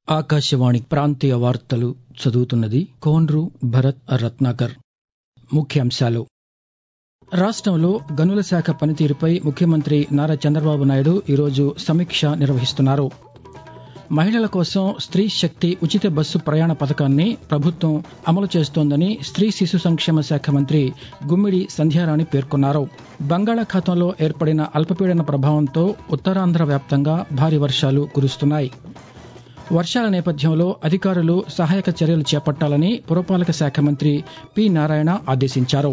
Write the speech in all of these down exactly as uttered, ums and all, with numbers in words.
ఆకాశవాణి ప్రాంతీయ వార్తలు చదువుతున్నది కోన్రు భరత్ రత్నాకర్. ముఖ్యాంశాలు. రాష్ట్రంలో గనుల శాఖ పనితీరుపై ముఖ్యమంత్రి నారా చంద్రబాబు నాయుడు ఈరోజు సమీక్ష నిర్వహిస్తున్నారు. మహిళల కోసం స్త్రీ శక్తి ఉచిత బస్సు ప్రయాణ పథకాన్ని ప్రభుత్వం అమలు చేస్తోందని స్త్రీ శిశు సంక్షేమ శాఖ మంత్రి గుమ్మిడి సంధ్యారాణి పేర్కొన్నారు. బంగాళాఖాతంలో ఏర్పడిన అల్పపీడన ప్రభావంతో ఉత్తరాంధ్ర వ్యాప్తంగా భారీ వర్షాలు కురుస్తున్నాయి. వర్షాల నేపథ్యంలో అధికారులు సహాయక చర్యలు చేపట్టాలని పురపాలక శాఖ మంత్రి పి నారాయణ ఆదేశించారు.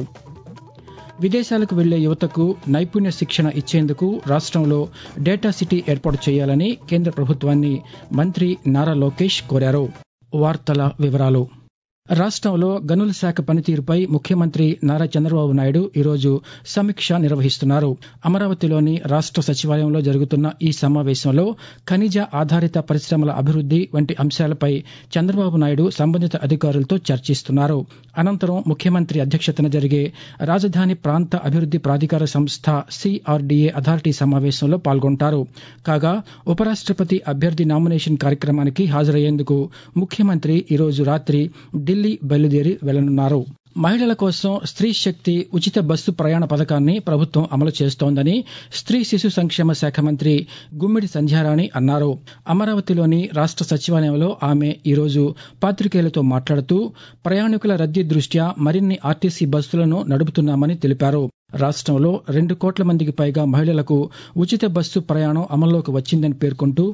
విదేశాలకు వెళ్లే యువతకు నైపుణ్య శిక్షణ ఇచ్చేందుకు రాష్ట్రంలో డేటా సిటీ ఏర్పాటు చేయాలని కేంద్ర ప్రభుత్వాన్ని మంత్రి నారా లోకేష్ కోరారు. వార్తల వివరాలు. రాష్ట్రంలో గనుల శాఖ పనితీరుపై ముఖ్యమంత్రి నారా చంద్రబాబు నాయుడు ఈరోజు సమీక్ష నిర్వహిస్తున్నారు. అమరావతిలోని రాష్ట్ర సచివాలయంలో జరుగుతున్న ఈ సమావేశంలో ఖనిజ ఆధారిత పరిశ్రమల అభివృద్ది వంటి అంశాలపై చంద్రబాబు నాయుడు సంబంధిత అధికారులతో చర్చిస్తున్నారు. అనంతరం ముఖ్యమంత్రి అధ్యక్షతన జరిగే రాజధాని ప్రాంత అభివృద్ది ప్రాధికార సంస్థ సిఆర్డీఏ అథారిటీ సమావేశంలో పాల్గొంటారు. కాగా ఉపరాష్ట్రపతి అభ్యర్థి నామినేషన్ కార్యక్రమానికి హాజరయ్యేందుకు ముఖ్యమంత్రి ఈరోజు రాత్రి ఢిల్లీ బయలుదేరి వెళ్లనున్నారు. మహిళల కోసం స్త్రీ శక్తి ఉచిత బస్సు ప్రయాణ పథకాన్ని ప్రభుత్వం అమలు చేస్తోందని స్త్రీ శిశు సంక్షేమ శాఖ మంత్రి గుమ్మిడి సంధ్యారాణి అన్నారు. అమరావతిలోని రాష్ట్ర సచివాలయంలో ఆమె ఈరోజు పాతికేయులతో మాట్లాడుతూ ప్రయాణికుల రద్దీ దృష్ట్యా మరిన్ని ఆర్టీసీ బస్సులను నడుపుతున్నామని తెలిపారు. రాష్ట్రంలో రెండు కోట్ల మందికి పైగా మహిళలకు ఉచిత బస్సు ప్రయాణం అమల్లోకి వచ్చిందని పేర్కొంటూ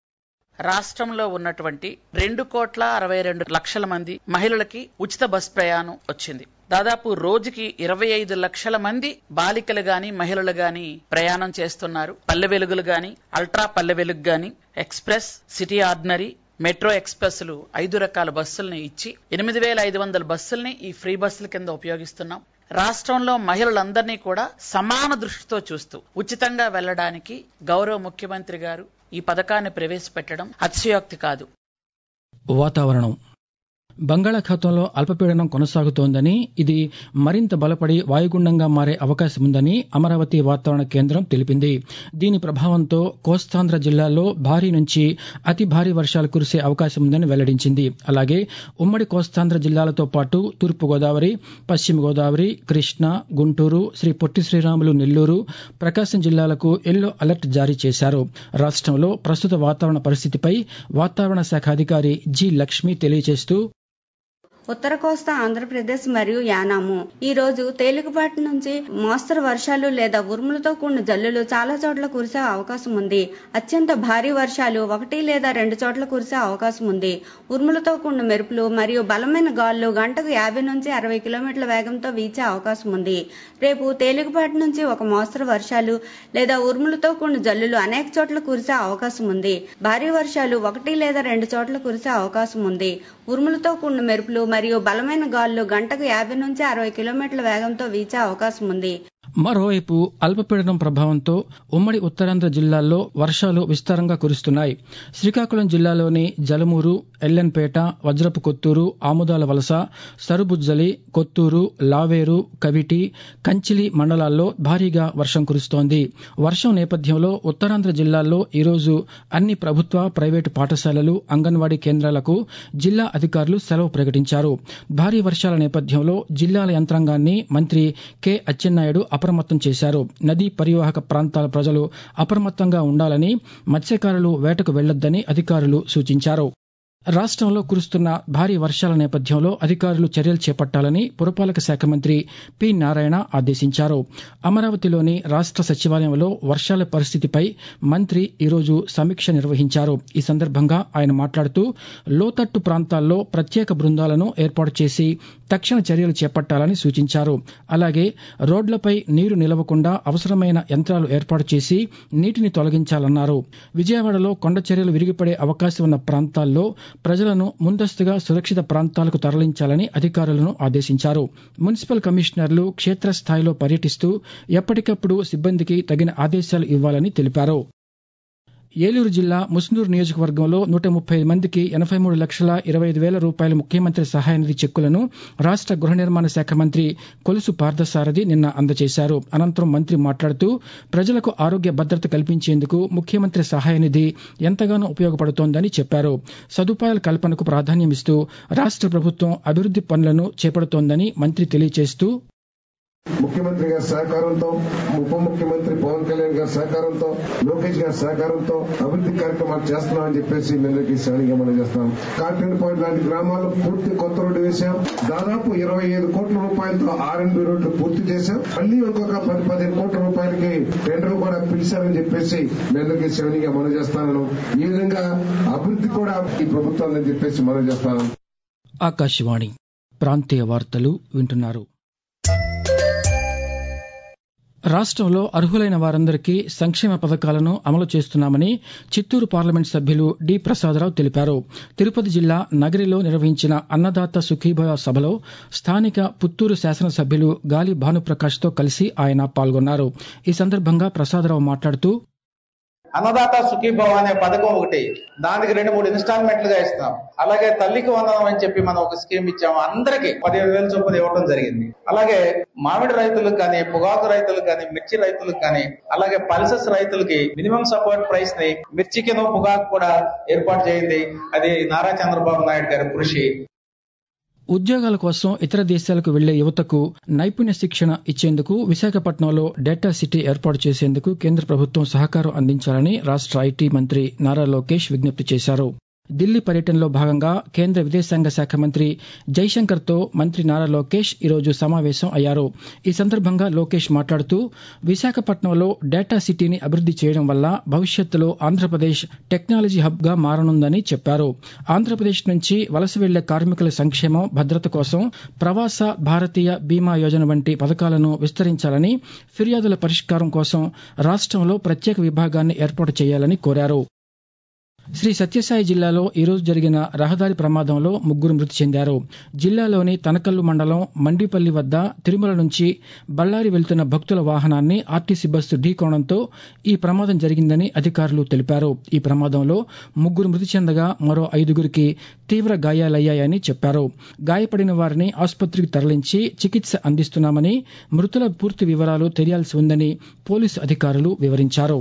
రాష్ట్రంలో ఉన్నటువంటి రెండు కోట్ల అరవై రెండు లక్షల మంది మహిళలకి ఉచిత బస్ ప్రయాణం వచ్చింది. దాదాపు రోజుకి ఇరవై ఐదు లక్షల మంది బాలికలు గాని మహిళలు గాని ప్రయాణం చేస్తున్నారు. పల్లె వెలుగులు గాని అల్ట్రా పల్లె వెలుగు గాని ఎక్స్ప్రెస్, సిటీ ఆర్డినరీ, మెట్రో ఎక్స్ప్రెస్లు ఐదు రకాల బస్సుల్ని ఇచ్చి ఎనిమిది వేల ఐదు వందల బస్సుల్ని ఈ ఫ్రీ బస్సుల కింద ఉపయోగిస్తున్నాం. రాష్ట్రంలో మహిళలందరినీ కూడా సమాన దృష్టితో చూస్తూ ఉచితంగా వెళ్లడానికి గౌరవ ముఖ్యమంత్రి గారు ఈ పథకాన్ని ప్రవేశపెట్టడం అతిశయోక్తి కాదు. వాతావరణం. బంగాళాఖాతంలో అల్పపీడనం కొనసాగుతోందని, ఇది మరింత బలపడి వాయుగుండంగా మారే అవకాశం ఉందని అమరావతి వాతావరణ కేంద్రం తెలిపింది. దీని ప్రభావంతో కోస్తాంధ్ర జిల్లాల్లో భారీ నుంచి అతి భారీ వర్షాలు కురిసే అవకాశం ఉందని వెల్లడించింది. అలాగే ఉమ్మడి కోస్తాంధ్ర జిల్లాలతో పాటు తూర్పు గోదావరి, పశ్చిమ గోదావరి, కృష్ణా, గుంటూరు, శ్రీ పొట్టి శ్రీరాములు నెల్లూరు, ప్రకాశం జిల్లాలకు ఎల్లో అలర్ట్ జారీ చేశారు. రాష్ట్రంలో ప్రస్తుత వాతావరణ పరిస్థితిపై వాతావరణ శాఖ అధికారి జి లక్ష్మి తెలియజేస్తూ ఉత్తర కోస్తా ఆంధ్రప్రదేశ్ మరియు యానాము ఈ రోజు తేలికపాటి నుంచి మోస్తరు వర్షాలు లేదా ఉరుములతో కూడిన జల్లులు చాలా చోట్ల కురిసే అవకాశం ఉంది. అత్యంత భారీ వర్షాలు ఒకటి లేదా రెండు చోట్ల కురిసే అవకాశం ఉంది. ఉరుములతో కూడిన మెరుపులు మరియు బలమైన గాలులు గంటకు యాభై నుంచి అరవై కిలోమీటర్ల వేగంతో వీచే అవకాశం ఉంది. రేపు తేలికపాటి నుంచి ఒక మోస్తరు వర్షాలు లేదా ఉరుములతో కూడిన జల్లులు అనేక చోట్ల కురిసే అవకాశం ఉంది. భారీ వర్షాలు ఒకటి లేదా రెండు చోట్ల కురిసే అవకాశం ఉంది. ఉరుములతో కూడిన మెరుపులు మరియు బలమైన గాలులు గంటకు యాభై నుంచి అరవై కిలోమీటర్ల వేగంతో వీచే అవకాశం ఉంది. మరోవైపు అల్పపీడనం ప్రభావంతో ఉమ్మడి ఉత్తరాంధ్ర జిల్లాల్లో వర్షాలు విస్తారంగా కురుస్తున్నాయి. శ్రీకాకుళం జిల్లాలోని జలమూరు, ఎల్లెన్పేట, వజ్రపు కొత్తూరు, ఆముదాల వలస, సరుబుజ్జలి, కొత్తూరు, లావేరు, కవిటి, కంచిలి మండలాల్లో భారీగా వర్షం కురుస్తోంది. వర్షం నేపథ్యంలో ఉత్తరాంధ్ర జిల్లాల్లో ఈరోజు అన్ని ప్రభుత్వ, ప్రైవేటు పాఠశాలలు, అంగన్వాడీ కేంద్రాలకు జిల్లా అధికారులు సెలవు ప్రకటించారు. భారీ వర్షాల నేపథ్యంలో జిల్లాల యంత్రాంగాన్ని మంత్రి కె అచ్చెన్నాయుడు అప్రమత్తం చేశారు. నదీ పరివాహక ప్రాంతాల ప్రజలు అప్రమత్తంగా ఉండాలని, మత్స్యకారులు వేటకు వెళ్లొద్దని అధికారులు సూచించారు. రాష్ట్రంలో కురుస్తున్న భారీ వర్షాల నేపథ్యంలో అధికారులు చర్యలు చేపట్టాలని పురపాలక శాఖ మంత్రి పి నారాయణ ఆదేశించారు. అమరావతిలోని రాష్ట్ర సచివాలయంలో వర్షాల పరిస్థితిపై మంత్రి ఈరోజు సమీక్ష నిర్వహించారు. ఈ సందర్భంగా ఆయన మాట్లాడుతూ లోతట్టు ప్రాంతాల్లో ప్రత్యేక బృందాలను ఏర్పాటు చేసి తక్షణ చర్యలు చేపట్టాలని సూచించారు. అలాగే రోడ్లపై నీరు నిలవకుండా అవసరమైన యంత్రాలు ఏర్పాటు చేసి నీటిని తొలగించాలన్నారు. విజయవాడలో కొండ చర్యలు విరిగిపడే అవకాశం ఉన్న ప్రాంతాల్లో ప్రజలను ముందస్తుగా సురక్షిత ప్రాంతాలకు తరలించాలని అధికారులను ఆదేశించారు. మున్సిపల్ కమిషనర్లు క్షేత్రస్థాయిలో పర్యటిస్తూ ఎప్పటికప్పుడు సిబ్బందికి తగిన ఆదేశాలు ఇవ్వాలని తెలిపారు. ఏలూరు జిల్లా ముస్నూరు నియోజకవర్గంలో నూట ముప్పై ఐదు మందికి ఎనభై మూడు లక్షల ఇరవై ఐదు వేల రూపాయల ముఖ్యమంత్రి సహాయ నిధి చెక్కులను రాష్ట గృహ నిర్మాణ శాఖ మంత్రి కొలుసు పార్థసారథి నిన్న అందజేశారు. అనంతరం మంత్రి మాట్లాడుతూ ప్రజలకు ఆరోగ్య భద్రత కల్పించేందుకు ముఖ్యమంత్రి సహాయ నిధి ఎంతగానో ఉపయోగపడుతోందని చెప్పారు. సదుపాయాల కల్పనకు ప్రాధాన్యమిస్తూ రాష్ట ప్రభుత్వం అభివృద్ది పనులను చేపడుతోందని మంత్రి తెలియజేస్తూ ముఖ్యమంత్రి గారి సహకారంతో, ఉప ముఖ్యమంత్రి పవన్ కళ్యాణ్ గారి సహకారంతో, లోకేష్ గారి సహకారంతో అభివృద్ది కార్యక్రమాలు చేస్తున్నామని చెప్పేసి అందరికీ శ్రేణిగా మనం చేస్తాం. కాటన్ పాయింట్ లాంటి గ్రామాల్లో పూర్తి కొత్త రోడ్డు వేశాం. దాదాపు ఇరవై ఐదు కోట్ల రూపాయలతో ఆర్ఎన్బి రోడ్లు పూర్తి చేశాం. మళ్లీ ఇంకొక పది పదిహేను కోట్ల రూపాయలకి టెండర్లు కూడా పిలిచారని చెప్పేసి అందరికీ శ్రేణిగా మనం చేస్తాను. ఈ విధంగా అభివృద్ది కూడా ఈ ప్రభుత్వాన్ని చెప్పేసి మనం చేస్తాను. ఆకాశవాణి ప్రాంతీయ వార్తలు వింటున్నారు. రాష్ట్రంలో అర్హులైన వారందరికీ సంక్షేమ పథకాలను అమలు చేస్తున్నామని చిత్తూరు పార్లమెంట్ సభ్యులు డి ప్రసాదరావు తెలిపారు. తిరుపతి జిల్లా నగరిలో నిర్వహించిన అన్నదాత సుఖీభవ సభలో స్థానిక పుత్తూరు శాసనసభ్యులు గాలి భానుప్రకాష్తో కలిసి ఆయన పాల్గొన్నారు. ఈ సందర్భంగా ప్రసాదరావు మాట్లాడుతూ అన్నదాత సుఖీభవ అనే పథకం ఒకటి, దానికి రెండు మూడు ఇన్స్టాల్మెంట్లుగా ఇస్తాం. అలాగే తల్లికి వందనం అని చెప్పి మనం ఒక స్కీమ్ ఇచ్చాము. అందరికి పదిహేను వేల చొప్పున ఇవ్వడం జరిగింది. అలాగే మామిడి రైతులకు కానీ, పొగాకు రైతులకు కానీ, మిర్చి రైతులకు కానీ, అలాగే పల్సెస్ రైతులకి మినిమం సపోర్ట్ ప్రైస్ ని మిర్చికిను పొగాకు కూడా ఏర్పాటు చేయింది. అది నారా చంద్రబాబు నాయుడు గారి కృషి. ఉద్యోగాల కోసం ఇతర దేశాలకు వెళ్లే యువతకు నైపుణ్య శిక్షణ ఇచ్చేందుకు విశాఖపట్నంలో డేటా సిటీ ఏర్పాటు చేసేందుకు కేంద్ర ప్రభుత్వం సహకారం అందించాలని రాష్ట ఐటీ మంత్రి నారా లోకేష్ విజ్ఞప్తి చేశారు. ఢిల్లీ పర్యటనలో భాగంగా కేంద్ర విదేశాంగ శాఖ మంత్రి జైశంకర్తో మంత్రి నారా లోకేష్ ఈరోజు సమావేశం అయ్యారు. ఈ సందర్భంగా లోకేష్ మాట్లాడుతూ విశాఖపట్నంలో డేటా సిటీని అభివృద్ది చేయడం వల్ల భవిష్యత్తులో ఆంధ్రప్రదేశ్ టెక్నాలజీ హబ్ గా మారనుందని చెప్పారు. ఆంధ్రప్రదేశ్ నుంచి వలస వెళ్లే కార్మికుల సంక్షేమం, భద్రత కోసం ప్రవాస భారతీయ బీమా యోజన వంటి పథకాలను విస్తరించాలని, ఫిర్యాదుల పరిష్కారం కోసం రాష్ట్రంలో ప్రత్యేక విభాగాన్ని ఏర్పాటు చేయాలని కోరారు. శ్రీ సత్యసాయి జిల్లాలో ఈరోజు జరిగిన రహదారి ప్రమాదంలో ముగ్గురు మృతి చెందారు. జిల్లాలోని తనకల్లు మండలం మండిపల్లి వద్ద తిరుమల నుంచి బళ్లారి వెళ్తున్న భక్తుల వాహనాన్ని ఆర్టీసీ బస్సు ఢీకొనడంతో ఈ ప్రమాదం జరిగిందని అధికారులు తెలిపారు. ఈ ప్రమాదంలో ముగ్గురు మృతి చెందగా మరో ఐదుగురికి తీవ్ర గాయాలయ్యాయని చెప్పారు. గాయపడిన వారిని ఆసుపత్రికి తరలించి చికిత్స అందిస్తున్నామని, మృతుల పూర్తి వివరాలు తెలియాల్సి ఉందని పోలీసు అధికారులు వివరించారు.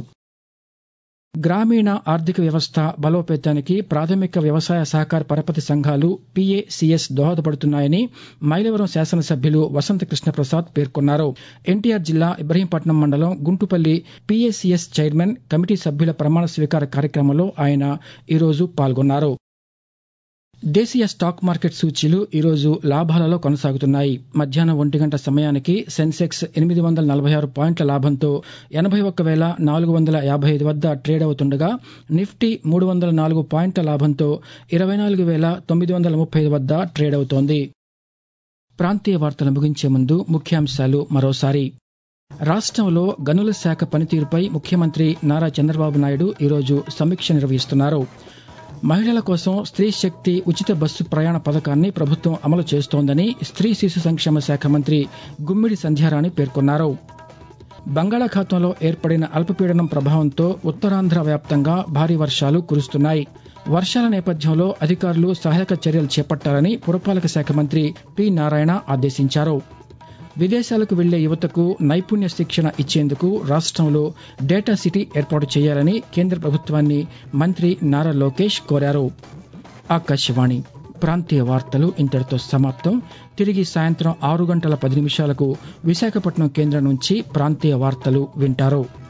గ్రామీణ ఆర్థిక వ్యవస్థ బలోపేతానికి ప్రాథమిక వ్యవసాయ సహకార పరపతి సంఘాలు పీఏసీఎస్ దోహదపడుతున్నాయని మైలవరం శాసనసభ్యులు వసంత కృష్ణప్రసాద్ పేర్కొన్నారు. ఎన్టీఆర్ జిల్లా ఇబ్రహీంపట్నం మండలం గుంటుపల్లి పీఏసీఎస్ చైర్మన్ కమిటీ సభ్యుల ప్రమాణ స్వీకార కార్యక్రమంలో ఆయన ఈరోజు పాల్గొన్నారు. దేశీయ స్టాక్ మార్కెట్ సూచీలు ఈరోజు లాభాలలో కొనసాగుతున్నాయి. మధ్యాహ్నం ఒంటి గంట సమయానికి సెన్సెక్స్ ఎనిమిది వందల నలభై ఆరు పాయింట్ల లాభంతో ఎనభై ఒక్క వేల నాలుగు వందల యాభై ఐదు వద్ద ట్రేడ్ అవుతుండగా, నిఫ్టీ మూడు వందల నాలుగు పాయింట్ల లాభంతో ఇరవై నాలుగు వేల తొమ్మిది వందల ముప్పై ఐదు వద్ద ట్రేడ్ అవుతోంది. ప్రాంతీయ వార్తలు ముగించే ముందు ముఖ్యాంశాలు మరోసారి. రాష్ట్రంలో గనుల శాఖ పనితీరుపై ముఖ్యమంత్రి నారా చంద్రబాబు నాయుడు ఈరోజు సమీక్ష నిర్వహిస్తున్నారు. మహిళల కోసం స్త్రీ శక్తి ఉచిత బస్సు ప్రయాణ పథకాన్ని ప్రభుత్వం అమలు చేస్తోందని స్త్రీ శిశు సంక్షేమ శాఖ మంత్రి గుమ్మిడి సంధ్యారాణి పేర్కొన్నారు. బంగాళాఖాతంలో ఏర్పడిన అల్పపీడనం ప్రభావంతో ఉత్తరాంధ్ర వ్యాప్తంగా భారీ వర్షాలు కురుస్తున్నాయి. వర్షాల నేపథ్యంలో అధికారులు సహాయక చర్యలు చేపట్టాలని పురపాలక శాఖ మంత్రి పి నారాయణ ఆదేశించారు. విదేశాలకు వెళ్లే యువతకు నైపుణ్య శిక్షణ ఇచ్చేందుకు రాష్ట్రంలో డేటా సిటీ ఏర్పాటు చేయాలని కేంద్ర ప్రభుత్వాన్ని మంత్రి నారా లోకేష్ కోరారు. ఆకాశవాణి ప్రాంతీయ వార్తలు ఇంతటితో సమాప్తం. తిరిగి సాయంత్రం ఆరు గంటల పది నిమిషాలకు విశాఖపట్నం కేంద్రం నుంచి ప్రాంతీయ వార్తలు వింటారు.